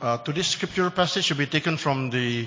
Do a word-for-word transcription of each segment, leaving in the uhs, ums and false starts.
Uh, today's scriptural passage will be taken from the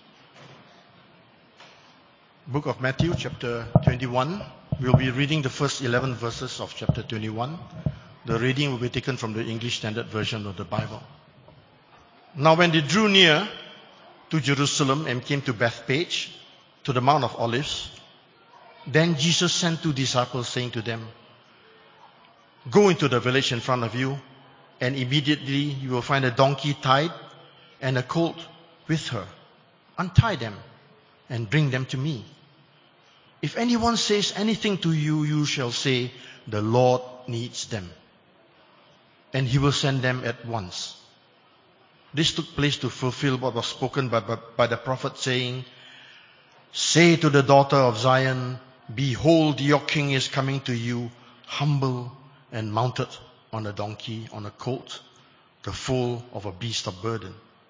book of Matthew, chapter twenty-one. We'll be reading the first eleven verses of chapter twenty-one. The reading will be taken from the English Standard Version of the Bible. Now when they drew near to Jerusalem and came to Bethphage, to the Mount of Olives, then Jesus sent two disciples, saying to them, "Go into the village in front of you, and immediately you will find a donkey tied and a colt with her. Untie them and bring them to me. If anyone says anything to you, you shall say, 'The Lord needs them,' and he will send them at once." This took place to fulfill what was spoken by, by, by the prophet, saying, "Say to the daughter of Zion, behold, your king is coming to you, humble and mounted on a donkey, on a colt, the foal of a beast of burden."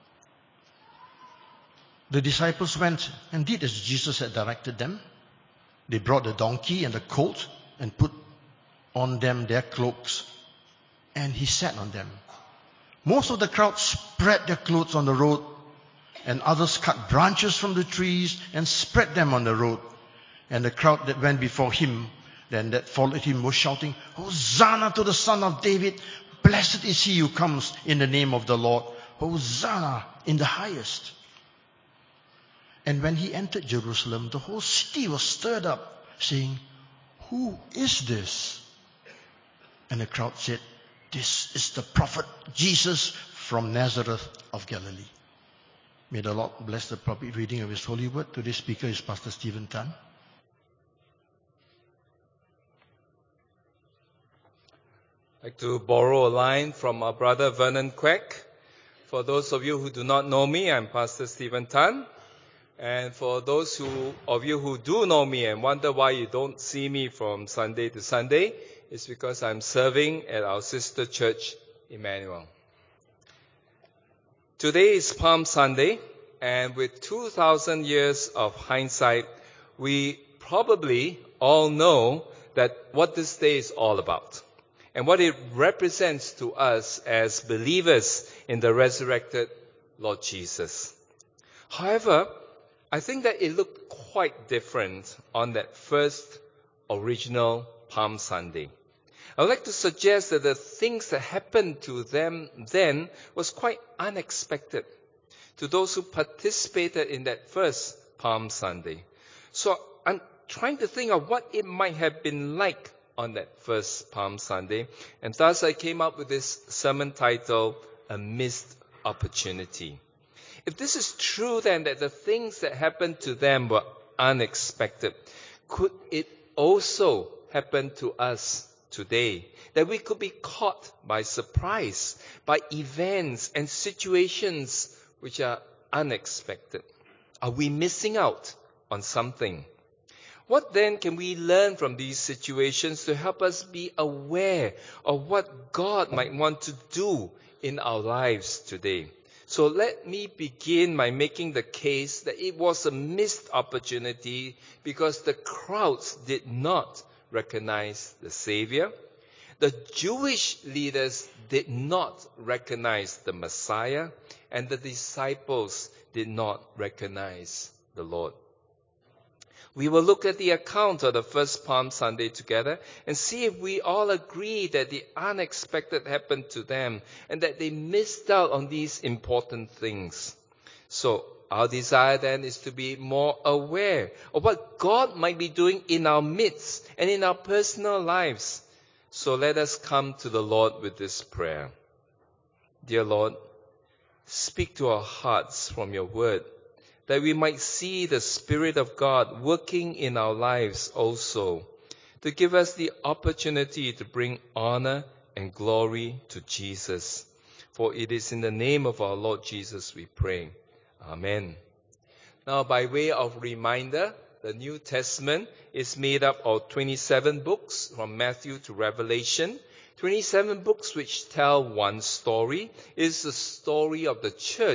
The disciples went and did as Jesus had directed them. They brought the donkey and the colt and put on them their cloaks, and he sat on them. Most of the crowd spread their clothes on the road, and others cut branches from the trees and spread them on the road. And the crowd that went before him, then that followed him, was shouting, "Hosanna to the Son of David! Blessed is he who comes in the name of the Lord! Hosanna in the highest!" And when he entered Jerusalem, the whole city was stirred up, saying, "Who is this?" And the crowd said, "This is the prophet Jesus from Nazareth of Galilee." May the Lord bless the public reading of His holy word. Today's speaker is Pastor Stephen Tan. I'd like to borrow a line from our brother Vernon Quek. For those of you who do not know me, I'm Pastor Stephen Tan. And for those who, of you who do know me and wonder why you don't see me from Sunday to Sunday, it's because I'm serving at our sister church, Emmanuel. Today is Palm Sunday, and with two thousand years of hindsight, we probably all know that what this day is all about, and what it represents to us as believers in the resurrected Lord Jesus. However, I think that it looked quite different on that first original Palm Sunday. I would like to suggest that the things that happened to them then was quite unexpected to those who participated in that first Palm Sunday. So I'm trying to think of what it might have been like on that first Palm Sunday, and thus I came up with this sermon title, "A Missed Opportunity." If this is true, then, that the things that happened to them were unexpected, could it also happen to us today? That we could be caught by surprise, by events and situations which are unexpected. Are we missing out on something? What then can we learn from these situations to help us be aware of what God might want to do in our lives today? So let me begin by making the case that it was a missed opportunity because the crowds did not recognize the Savior. The Jewish leaders did not recognize the Messiah, and the disciples did not recognize the Lord. We will look at the account of the first Palm Sunday together and see if we all agree that the unexpected happened to them and that they missed out on these important things. So our desire then is to be more aware of what God might be doing in our midst and in our personal lives. So let us come to the Lord with this prayer. Dear Lord, speak to our hearts from your word, that we might see the Spirit of God working in our lives also, to give us the opportunity to bring honor and glory to Jesus. For it is in the name of our Lord Jesus we pray. Amen. Now, by way of reminder, the New Testament is made up of twenty-seven books from Matthew to Revelation. twenty-seven books which tell one story. It is the story of the church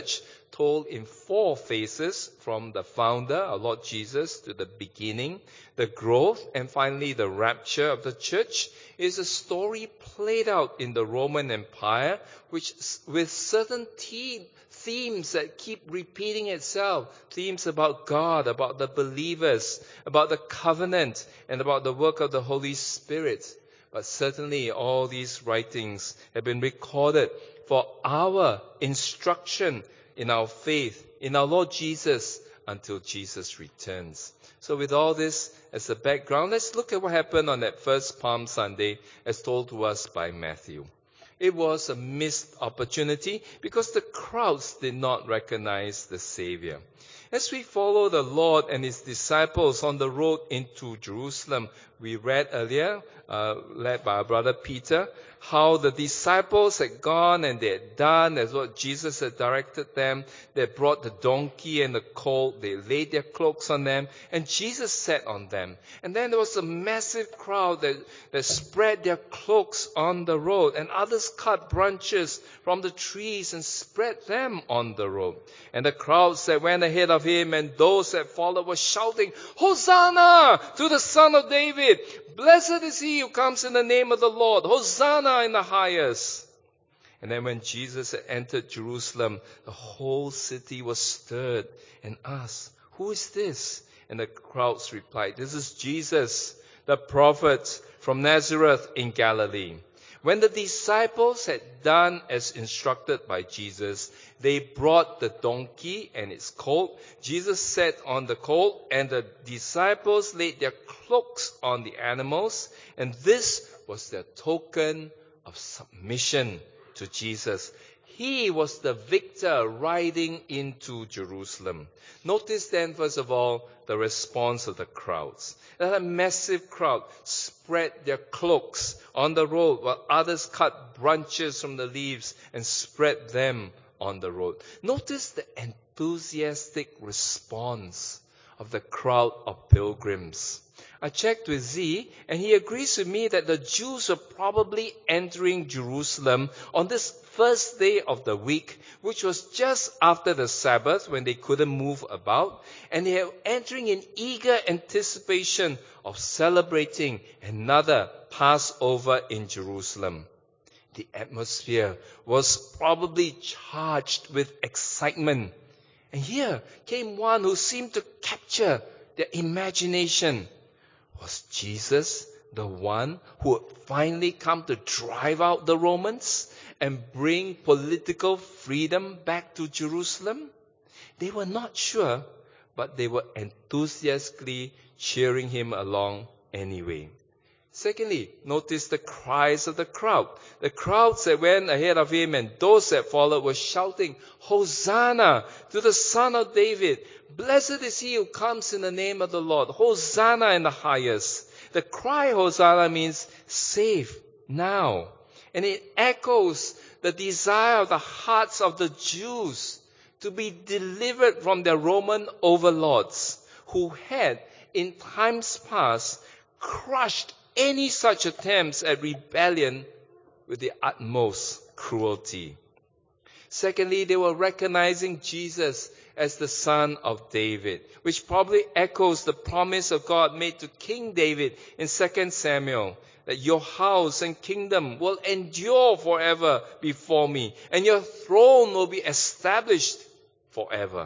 told in four phases, from the founder, our Lord Jesus, to the beginning, the growth, and finally the rapture of the church, is a story played out in the Roman Empire, which with certain te- themes that keep repeating itself. Themes about God, about the believers, about the covenant, and about the work of the Holy Spirit. But certainly all these writings have been recorded for our instruction in our faith, in our Lord Jesus, until Jesus returns. So with all this as a background, let's look at what happened on that first Palm Sunday as told to us by Matthew. It was a missed opportunity because the crowds did not recognize the Savior. As we follow the Lord and His disciples on the road into Jerusalem, we read earlier, uh, led by our brother Peter, how the disciples had gone and they had done as what Jesus had directed them. They brought the donkey and the colt. They laid their cloaks on them, and Jesus sat on them. And then there was a massive crowd that, that spread their cloaks on the road, and others cut branches from the trees and spread them on the road. And the crowds that went ahead of Him and those that followed were shouting, "Hosanna to the Son of David! Blessed is He who comes in the name of the Lord! Hosanna in the highest!" And then when Jesus had entered Jerusalem, the whole city was stirred and asked, "Who is this?" And the crowds replied, "This is Jesus, the prophet from Nazareth in Galilee." When the disciples had done as instructed by Jesus, they brought the donkey and its colt. Jesus sat on the colt, and the disciples laid their cloaks on the animals, and this was their token of submission to Jesus. He was the victor riding into Jerusalem. Notice then, first of all, the response of the crowds. That a massive crowd spread their cloaks on the road, while others cut branches from the leaves and spread them on the road. Notice the enthusiastic response of the crowd of pilgrims. I checked with Z, and he agrees with me that the Jews were probably entering Jerusalem on this first day of the week, which was just after the Sabbath when they couldn't move about, and they were entering in eager anticipation of celebrating another Passover in Jerusalem. The atmosphere was probably charged with excitement. And here came one who seemed to capture their imagination. Was Jesus the one who would finally come to drive out the Romans and bring political freedom back to Jerusalem? They were not sure, but they were enthusiastically cheering him along anyway. Secondly, notice the cries of the crowd. The crowds that went ahead of him and those that followed were shouting, "Hosanna to the Son of David! Blessed is He who comes in the name of the Lord! Hosanna in the highest!" The cry Hosanna means save now. And it echoes the desire of the hearts of the Jews to be delivered from their Roman overlords, who had, in times past, crushed any such attempts at rebellion with the utmost cruelty. Secondly, they were recognizing Jesus as the Son of David, which probably echoes the promise of God made to King David in Second Samuel, that your house and kingdom will endure forever before me, and your throne will be established forever.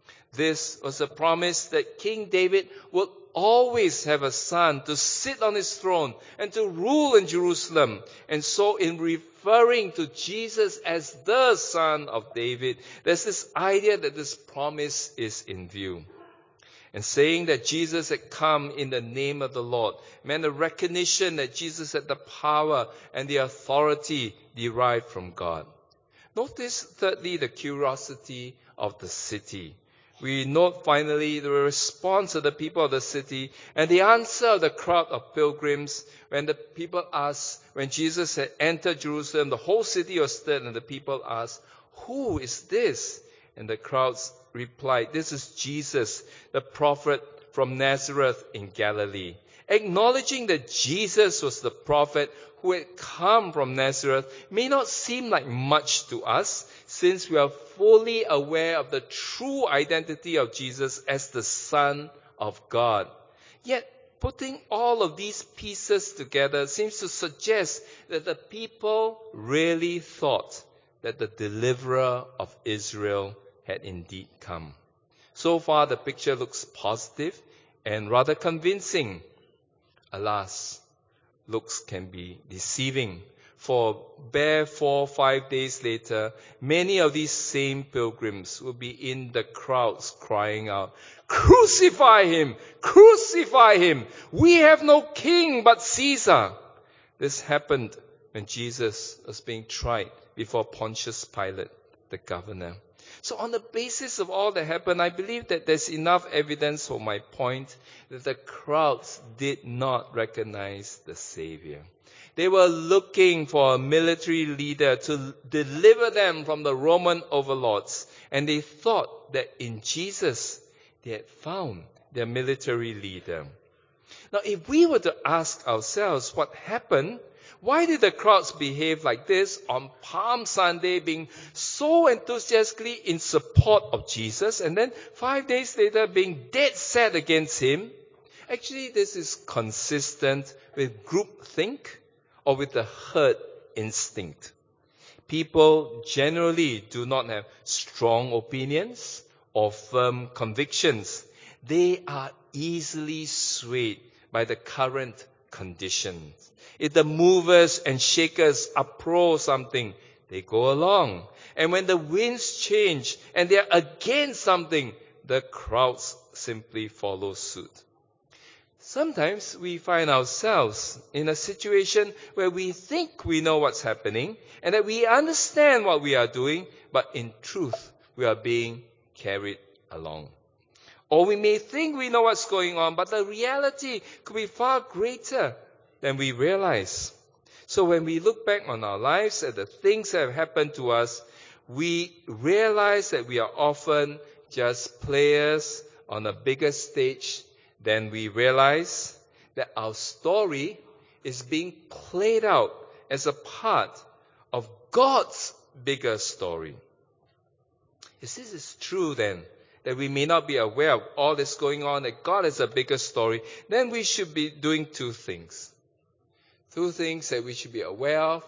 This was a promise that King David would always have a son to sit on his throne and to rule in Jerusalem. And so in referring to Jesus as the Son of David, there's this idea that this promise is in view. And saying that Jesus had come in the name of the Lord meant a recognition that Jesus had the power and the authority derived from God. Notice, thirdly, the curiosity of the city. We note finally the response of the people of the city and the answer of the crowd of pilgrims when the people asked, when Jesus had entered Jerusalem, the whole city was stirred, and the people asked, "Who is this?" And the crowds replied, "This is Jesus, the prophet from Nazareth in Galilee." Acknowledging that Jesus was the prophet who had come from Nazareth may not seem like much to us, since we are fully aware of the true identity of Jesus as the Son of God. Yet, putting all of these pieces together seems to suggest that the people really thought that the deliverer of Israel had indeed come. So far, the picture looks positive and rather convincing. Alas, looks can be deceiving. For bare four or five days later, many of these same pilgrims will be in the crowds crying out, "Crucify him! Crucify him! We have no king but Caesar." This happened when Jesus was being tried before Pontius Pilate, the governor. So on the basis of all that happened, I believe that there's enough evidence for my point that the crowds did not recognize the Savior. They were looking for a military leader to deliver them from the Roman overlords. And they thought that in Jesus, they had found their military leader. Now, if we were to ask ourselves what happened, why did the crowds behave like this on Palm Sunday, being so enthusiastically in support of Jesus, and then five days later being dead set against him? Actually, this is consistent with groupthink or with the herd instinct. People generally do not have strong opinions or firm convictions. They are easily swayed by the current conditions. If the movers and shakers are pro something, they go along. And when the winds change and they are against something, the crowds simply follow suit. Sometimes we find ourselves in a situation where we think we know what's happening and that we understand what we are doing, but in truth, we are being carried along. Or we may think we know what's going on, but the reality could be far greater than we realize. So when we look back on our lives at the things that have happened to us, we realize that we are often just players on a bigger stage. Then we realize that our story is being played out as a part of God's bigger story. If this is true then, that we may not be aware of all that's going on, that God has a bigger story, then we should be doing two things. Two things that we should be aware of.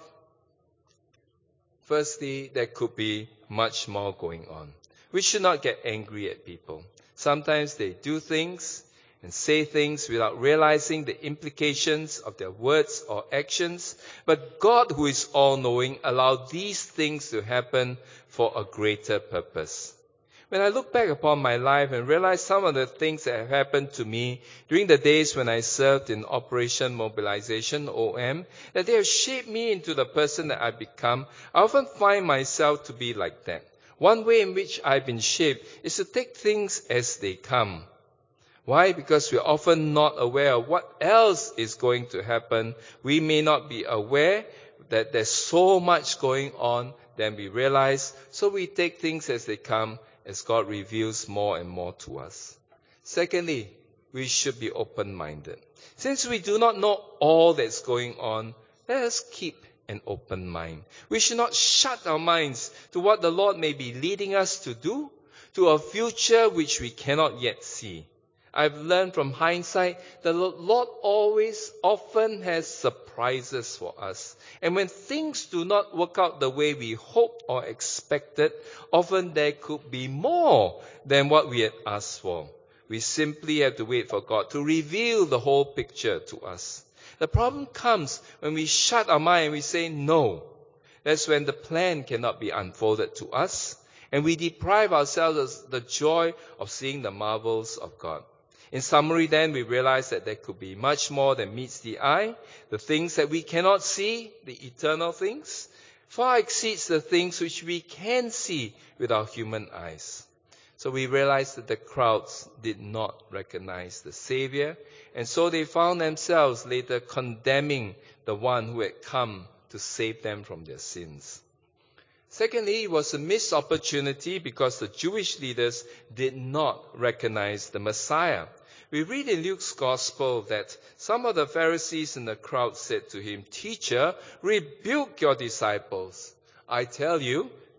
Firstly, there could be much more going on. We should not get angry at people. Sometimes they do things and say things without realizing the implications of their words or actions. But God, who is all-knowing, allowed these things to happen for a greater purpose. When I look back upon my life and realize some of the things that have happened to me during the days when I served in Operation Mobilization, O M, that they have shaped me into the person that I've become, I often find myself to be like that. One way in which I've been shaped is to take things as they come. Why? Because we're often not aware of what else is going to happen. We may not be aware that there's so much going on than we realize. So we take things as they come as God reveals more and more to us. Secondly, we should be open-minded. Since we do not know all that's going on, let us keep an open mind. We should not shut our minds to what the Lord may be leading us to do, to a future which we cannot yet see. I've learned from hindsight that the Lord always, often has surprises for us. And when things do not work out the way we hoped or expected, often there could be more than what we had asked for. We simply have to wait for God to reveal the whole picture to us. The problem comes when we shut our mind and we say no. That's when the plan cannot be unfolded to us, and we deprive ourselves of the joy of seeing the marvels of God. In summary, then, we realize that there could be much more than meets the eye. The things that we cannot see, the eternal things, far exceeds the things which we can see with our human eyes. So we realize that the crowds did not recognize the Savior, and so they found themselves later condemning the one who had come to save them from their sins. Secondly, it was a missed opportunity because the Jewish leaders did not recognize the Messiah. We read in Luke's Gospel that some of the Pharisees in the crowd said to him, "Teacher, rebuke your disciples." I tell you,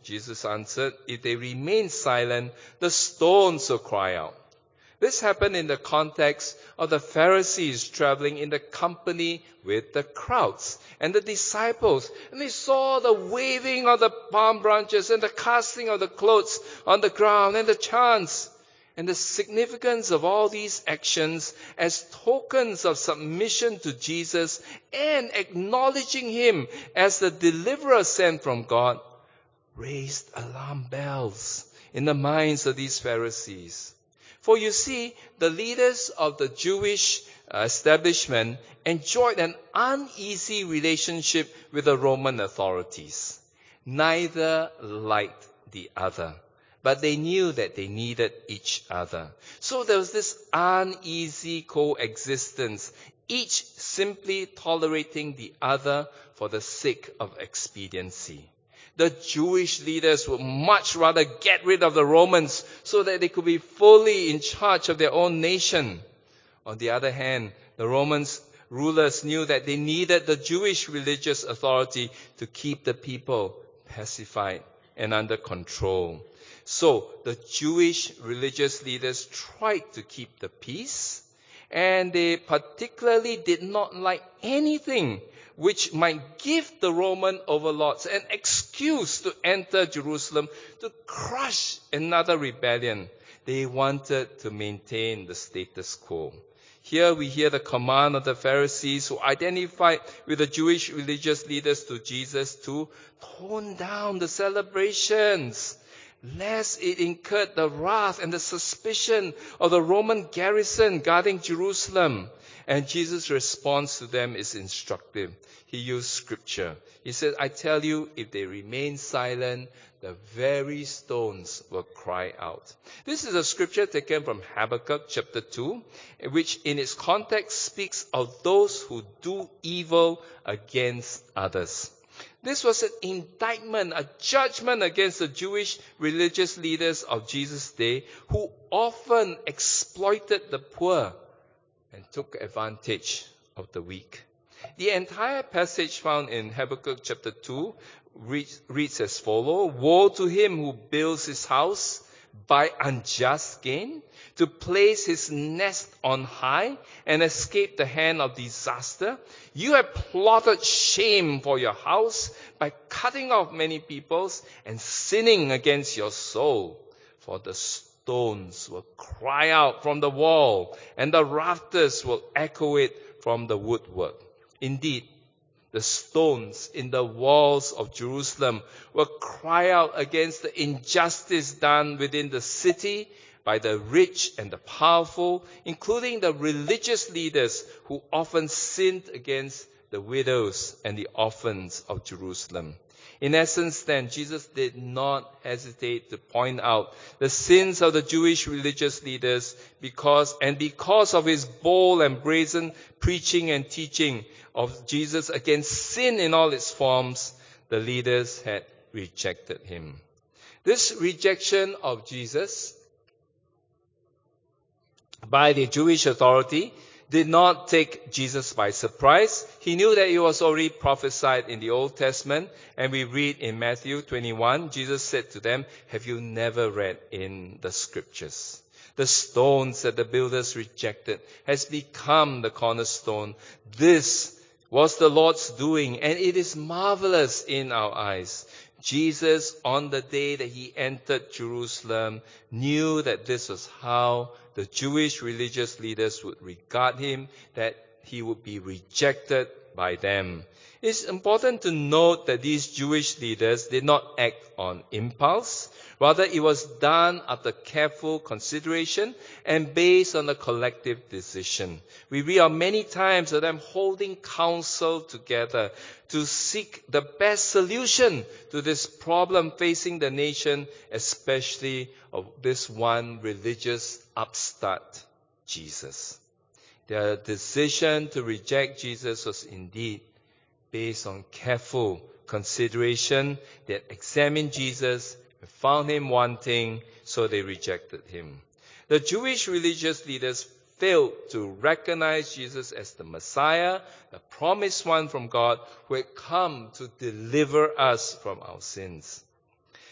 Jesus answered, if they remain silent, the stones will cry out. This happened in the context of the Pharisees traveling in the company with the crowds and the disciples. And they saw the waving of the palm branches and the casting of the clothes on the ground and the chants. And the significance of all these actions as tokens of submission to Jesus and acknowledging him as the deliverer sent from God raised alarm bells in the minds of these Pharisees. For you see, the leaders of the Jewish establishment enjoyed an uneasy relationship with the Roman authorities. Neither liked the other, but they knew that they needed each other. So there was this uneasy coexistence, each simply tolerating the other for the sake of expediency. The Jewish leaders would much rather get rid of the Romans so that they could be fully in charge of their own nation. On the other hand, the Romans rulers knew that they needed the Jewish religious authority to keep the people pacified and under control. So the Jewish religious leaders tried to keep the peace, and they particularly did not like anything which might give the Roman overlords an excuse to enter Jerusalem to crush another rebellion. They wanted to maintain the status quo. Here we hear the command of the Pharisees who identified with the Jewish religious leaders to Jesus to tone down the celebrations, lest it incurred the wrath and the suspicion of the Roman garrison guarding Jerusalem. And Jesus' response to them is instructive. He used scripture. He said, I tell you, if they remain silent, the very stones will cry out. This is a scripture taken from Habakkuk chapter two, which in its context speaks of those who do evil against others. This was an indictment, a judgment against the Jewish religious leaders of Jesus' day who often exploited the poor and took advantage of the weak. The entire passage found in Habakkuk chapter two reads, reads as follows: Woe to him who builds his house by unjust gain, to place his nest on high and escape the hand of disaster. You have plotted shame for your house by cutting off many peoples and sinning against your soul. For the stones will cry out from the wall, and the rafters will echo it from the woodwork. Indeed, the stones in the walls of Jerusalem will cry out against the injustice done within the city by the rich and the powerful, including the religious leaders who often sinned against the widows and the orphans of Jerusalem. In essence, then, Jesus did not hesitate to point out the sins of the Jewish religious leaders because, and because of his bold and brazen preaching and teaching of Jesus against sin in all its forms, the leaders had rejected him. This rejection of Jesus by the Jewish authority did not take Jesus by surprise. He knew that it was already prophesied in the Old Testament, and we read in Matthew twenty-one, Jesus said to them, have you never read in the scriptures? The stones that the builders rejected has become the cornerstone. This was the Lord's doing, and it is marvelous in our eyes. Jesus, on the day that he entered Jerusalem, knew that this was how the Jewish religious leaders would regard him, that he would be rejected by them. It's important to note that these Jewish leaders did not act on impulse. Rather, it was done after careful consideration and based on a collective decision. We read of many times of them holding counsel together to seek the best solution to this problem facing the nation, especially of this one religious upstart, Jesus. Their decision to reject Jesus was indeed based on careful consideration. They had examined Jesus and found him wanting, so they rejected him. The Jewish religious leaders failed to recognize Jesus as the Messiah, the promised one from God, who had come to deliver us from our sins.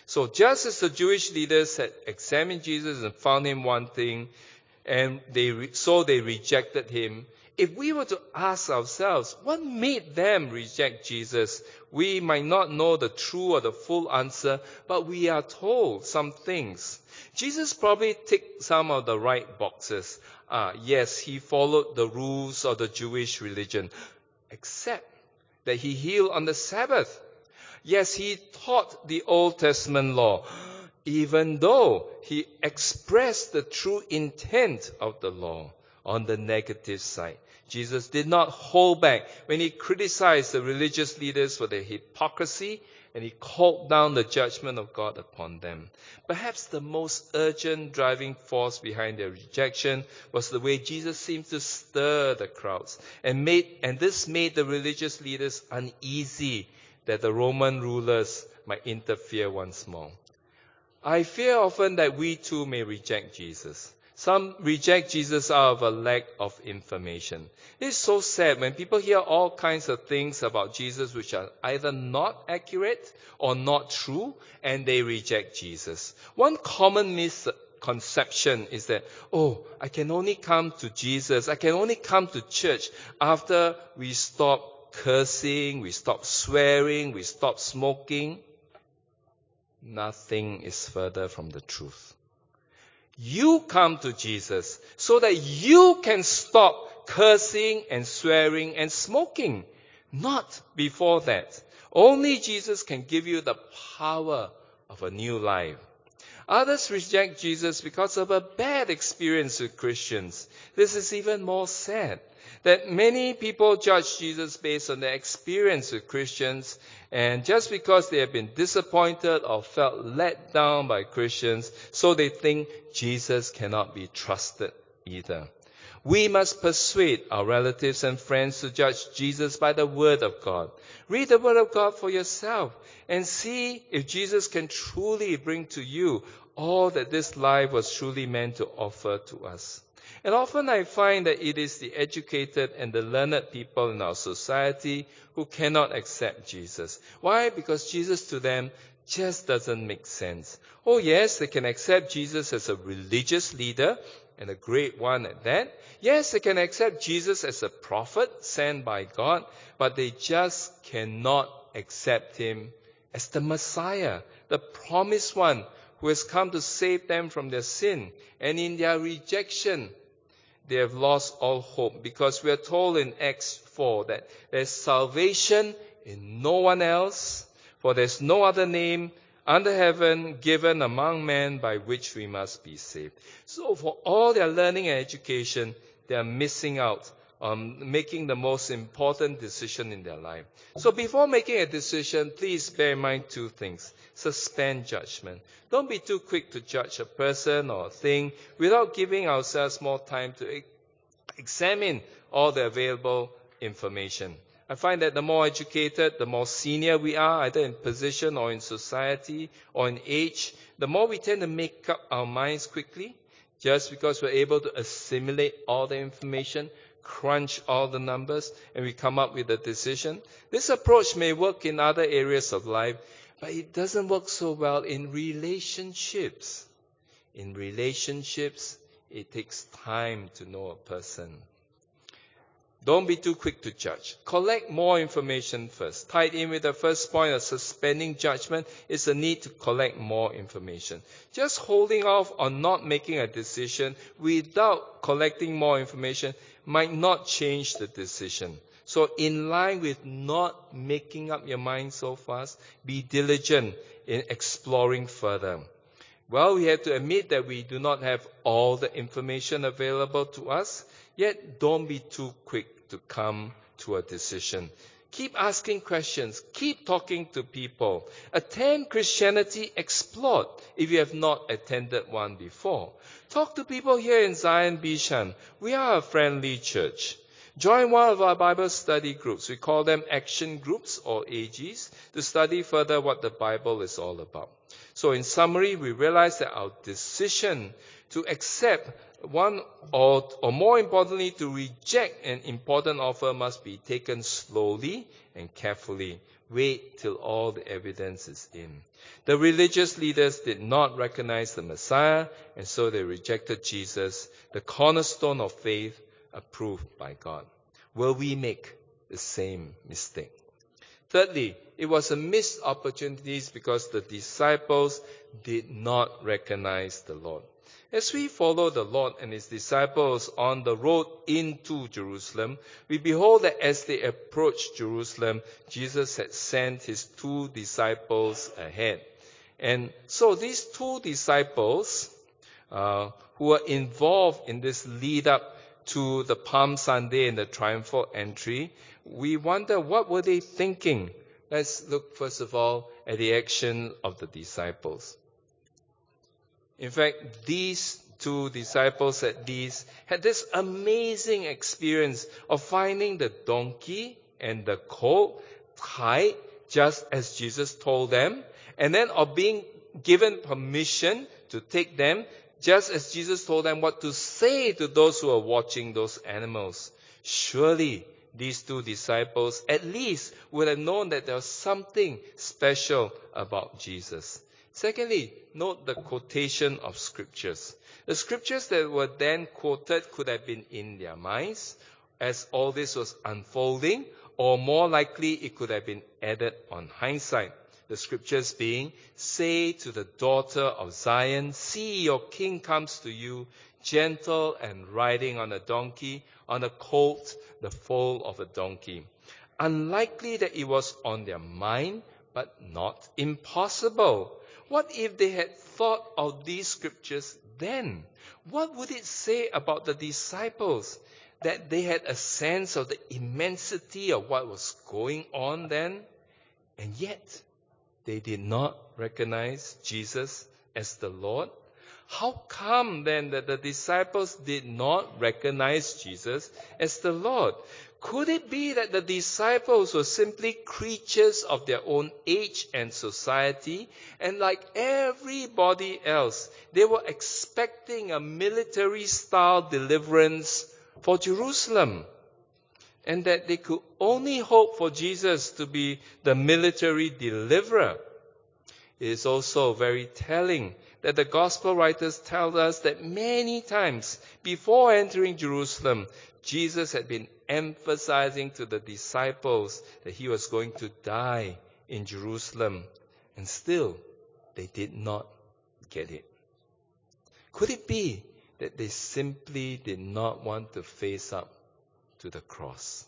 So just as the Jewish leaders had examined Jesus and found him wanting, and they re- so they rejected him, if we were to ask ourselves, what made them reject Jesus? We might not know the true or the full answer, but we are told some things. Jesus probably ticked some of the right boxes. Ah, yes, he followed the rules of the Jewish religion, except that he healed on the Sabbath. Yes, he taught the Old Testament law, even though he expressed the true intent of the law. On the negative side, Jesus did not hold back when he criticized the religious leaders for their hypocrisy, and he called down the judgment of God upon them. Perhaps the most urgent driving force behind their rejection was the way Jesus seemed to stir the crowds, and made and this made the religious leaders uneasy that the Roman rulers might interfere once more. I fear often that we too may reject Jesus. Some reject Jesus out of a lack of information. It's so sad when people hear all kinds of things about Jesus which are either not accurate or not true, and they reject Jesus. One common misconception is that, oh, I can only come to Jesus, I can only come to church after we stop cursing, we stop swearing, we stop smoking. Nothing is further from the truth. You come to Jesus so that you can stop cursing and swearing and smoking. Not before that. Only Jesus can give you the power of a new life. Others reject Jesus because of a bad experience with Christians. This is even more sad, that many people judge Jesus based on their experience with Christians, and just because they have been disappointed or felt let down by Christians, so they think Jesus cannot be trusted either. We must persuade our relatives and friends to judge Jesus by the Word of God. Read the Word of God for yourself and see if Jesus can truly bring to you all that this life was truly meant to offer to us. And often I find that it is the educated and the learned people in our society who cannot accept Jesus. Why? Because Jesus to them just doesn't make sense. Oh yes, they can accept Jesus as a religious leader, and a great one at that. Yes, they can accept Jesus as a prophet sent by God, but they just cannot accept him as the Messiah, the promised one who has come to save them from their sin. And in their rejection, they have lost all hope, because we are told in Acts four that there's salvation in no one else, for there's no other name under heaven given among men by which we must be saved. So for all their learning and education, they are missing out on making the most important decision in their life. So before making a decision, please bear in mind two things. Suspend judgment. Don't be too quick to judge a person or a thing without giving ourselves more time to examine all the available information. I find that the more educated, the more senior we are, either in position or in society or in age, the more we tend to make up our minds quickly, just because we're able to assimilate all the information, crunch all the numbers, and we come up with a decision. This approach may work in other areas of life, but it doesn't work so well in relationships. In relationships, it takes time to know a person. Don't be too quick to judge. Collect more information first. Tied in with the first point of suspending judgment is the need to collect more information. Just holding off on not making a decision without collecting more information might not change the decision. So in line with not making up your mind so fast, be diligent in exploring further. Well, we have to admit that we do not have all the information available to us, yet don't be too quick to come to a decision. Keep asking questions. Keep talking to people. Attend Christianity Explored if you have not attended one before. Talk to people here in Zion Bishan. We are a friendly church. Join one of our Bible study groups. We call them action groups or A Gs to study further what the Bible is all about. So in summary, we realize that our decision to accept one or, or more importantly, to reject an important offer must be taken slowly and carefully. Wait till all the evidence is in. The religious leaders did not recognize the Messiah, and so they rejected Jesus, the cornerstone of faith, approved by God. Will we make the same mistake? Thirdly, it was a missed opportunity because the disciples did not recognize the Lord. As we follow the Lord and his disciples on the road into Jerusalem, we behold that as they approached Jerusalem, Jesus had sent his two disciples ahead. And so these two disciples uh, who were involved in this lead up to the Palm Sunday and the triumphal entry, we wonder, what were they thinking? Let's look first of all at the action of the disciples. In fact, these two disciples at least had this amazing experience of finding the donkey and the colt tied just as Jesus told them, and then of being given permission to take them just as Jesus told them what to say to those who are watching those animals. Surely these two disciples at least would have known that there was something special about Jesus. Secondly, note the quotation of scriptures. The scriptures that were then quoted could have been in their minds as all this was unfolding, or more likely it could have been added on hindsight. The scriptures being, say to the daughter of Zion, see your king comes to you, gentle and riding on a donkey, on a colt, the foal of a donkey. Unlikely that it was on their mind, but not impossible. What if they had thought of these scriptures then? What would it say about the disciples? That they had a sense of the immensity of what was going on then? And yet, they did not recognize Jesus as the Lord? How come then that the disciples did not recognize Jesus as the Lord? Could it be that the disciples were simply creatures of their own age and society, and like everybody else, they were expecting a military-style deliverance for Jerusalem, and that they could only hope for Jesus to be the military deliverer? It is also very telling that the gospel writers tell us that many times before entering Jerusalem, Jesus had been emphasizing to the disciples that he was going to die in Jerusalem, and still they did not get it. Could it be that they simply did not want to face up to the cross?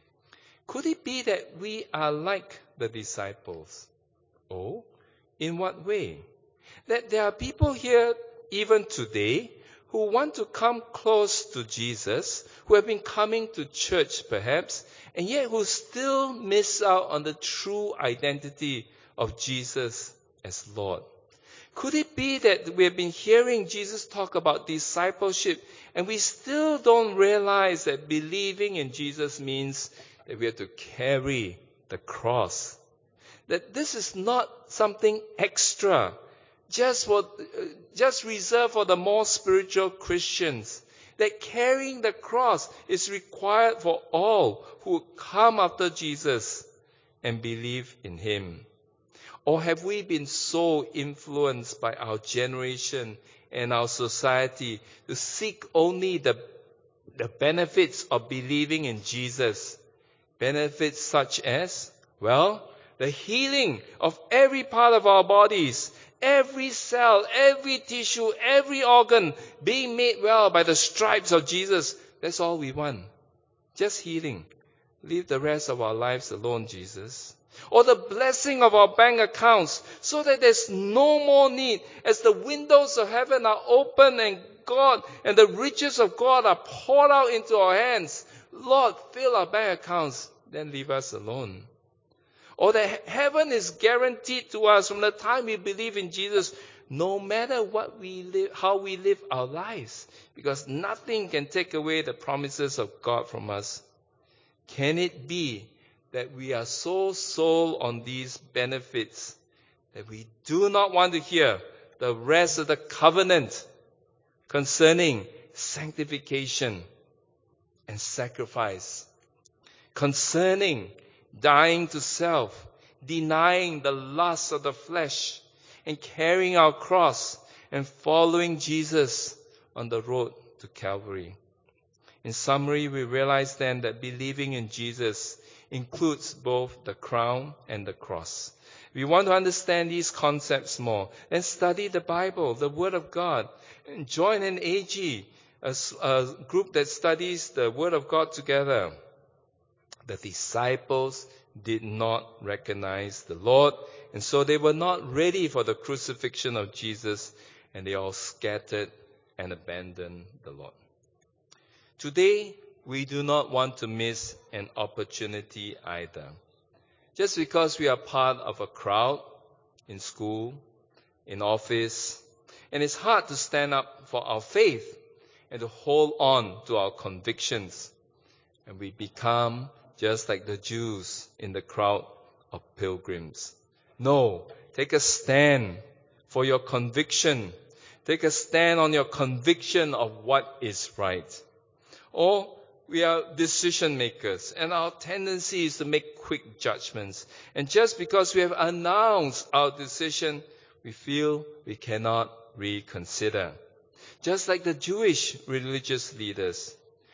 Could it be that we are like the disciples? Oh, in what way? That there are people here even today who want to come close to Jesus, who have been coming to church perhaps, and yet who still miss out on the true identity of Jesus as Lord. Could it be that we have been hearing Jesus talk about discipleship, and we still don't realize that believing in Jesus means that we have to carry the cross? That this is not something extra, just for, just reserved for the more spiritual Christians. That carrying the cross is required for all who come after Jesus and believe in him. Or have we been so influenced by our generation and our society to seek only the, the benefits of believing in Jesus? Benefits such as, well, the healing of every part of our bodies, every cell, every tissue, every organ being made well by the stripes of Jesus. That's all we want. Just healing. Leave the rest of our lives alone, Jesus. Or the blessing of our bank accounts so that there's no more need as the windows of heaven are open and God and the riches of God are poured out into our hands. Lord, fill our bank accounts, then leave us alone. Or that heaven is guaranteed to us from the time we believe in Jesus, no matter what we live, how we live our lives, because nothing can take away the promises of God from us. Can it be that we are so sold on these benefits that we do not want to hear the rest of the covenant concerning sanctification and sacrifice, concerning dying to self, denying the lusts of the flesh, and carrying our cross and following Jesus on the road to Calvary. In summary, we realize then that believing in Jesus includes both the crown and the cross. We want to understand these concepts more, then study the Bible, the Word of God, and join an A G, a, a group that studies the Word of God together. The disciples did not recognize the Lord, and so they were not ready for the crucifixion of Jesus, and they all scattered and abandoned the Lord. Today, we do not want to miss an opportunity either. Just because we are part of a crowd in school, in office, and it's hard to stand up for our faith and to hold on to our convictions, and we become just like the Jews in the crowd of pilgrims. No, take a stand for your conviction. Take a stand on your conviction of what is right. Or we are decision makers, and our tendency is to make quick judgments. And just because we have announced our decision, we feel we cannot reconsider. Just like the Jewish religious leaders.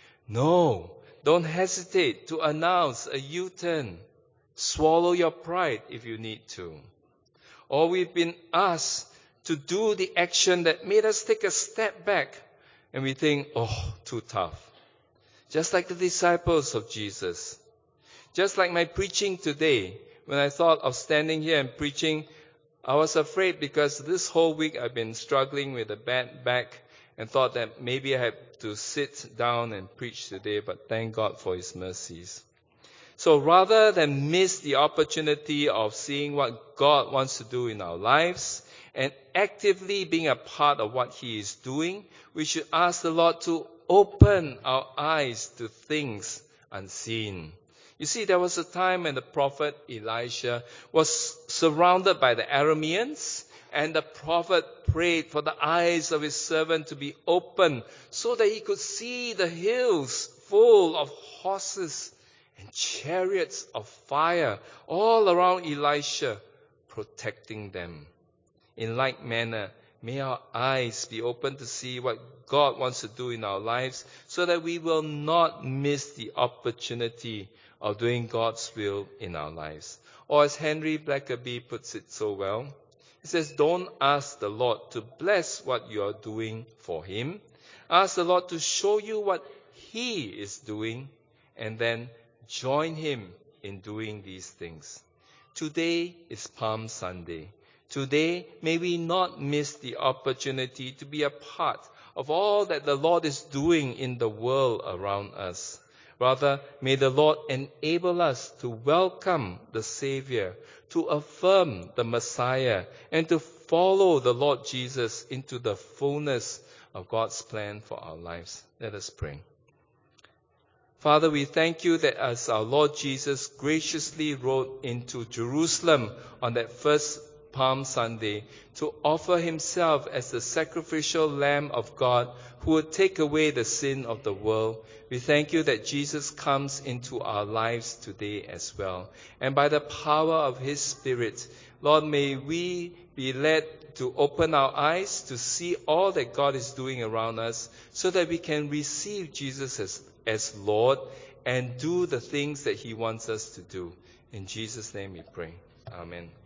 No, don't hesitate to announce a U-turn. Swallow your pride if you need to. Or we've been asked to do the action that made us take a step back, and we think, oh, too tough. Just like the disciples of Jesus. Just like my preaching today, when I thought of standing here and preaching, I was afraid because this whole week I've been struggling with a bad back and thought that maybe I had to sit down and preach today, but thank God for His mercies. So rather than miss the opportunity of seeing what God wants to do in our lives and actively being a part of what He is doing, we should ask the Lord to open our eyes to things unseen. You see, there was a time when the prophet Elisha was surrounded by the Arameans, and the prophet prayed for the eyes of his servant to be open so that he could see the hills full of horses and chariots of fire all around Elisha, protecting them. In like manner, may our eyes be open to see what God wants to do in our lives so that we will not miss the opportunity of doing God's will in our lives. Or as Henry Blackaby puts it so well, he says, don't ask the Lord to bless what you are doing for Him. Ask the Lord to show you what He is doing, and then join Him in doing these things. Today is Palm Sunday. Today, may we not miss the opportunity to be a part of all that the Lord is doing in the world around us. Rather, may the Lord enable us to welcome the Savior, to affirm the Messiah, and to follow the Lord Jesus into the fullness of God's plan for our lives. Let us pray. Father, we thank you that as our Lord Jesus graciously rode into Jerusalem on that first Palm Sunday to offer Himself as the sacrificial Lamb of God who would take away the sin of the world, we thank you that Jesus comes into our lives today as well. And by the power of His Spirit, Lord, may we be led to open our eyes to see all that God is doing around us so that we can receive Jesus as, as Lord and do the things that He wants us to do. In Jesus' name we pray. Amen.